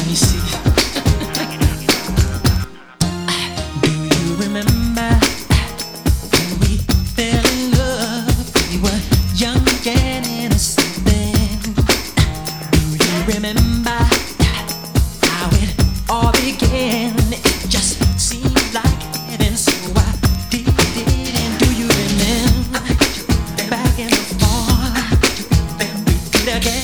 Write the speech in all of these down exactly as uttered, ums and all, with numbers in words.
Let me see. Do you remember when we fell in love? We were young and innocent then. Do you remember how it all began? It just seemed like heaven, so I did it. And do you remember back in the fall when we did again?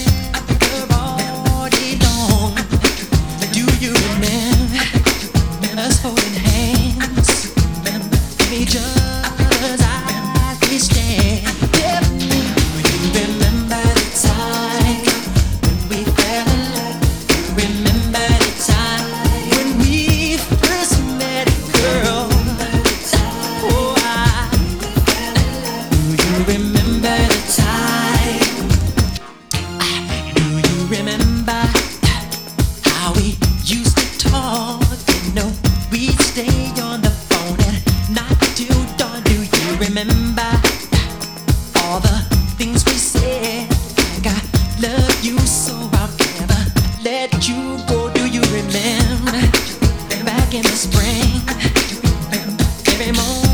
Us holding hands, each other's eyes we stand. Do you remember the time when we fell in love? Do you remember the time when we first met, girl? Oh, I, do you remember the time? Do you remember how we used to talk? You know, we'd stay on the phone at night till dawn. Do you remember all the things we said? Like I love you so I'll never let you go. Do you remember back in the spring? Every morning